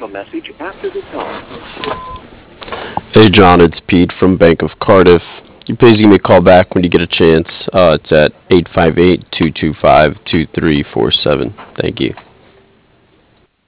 a message after the tone. Hey John, it's Pete from Bank of Cardiff. You please give me a call back when you get a chance. It's at 858-225-2347. Thank you.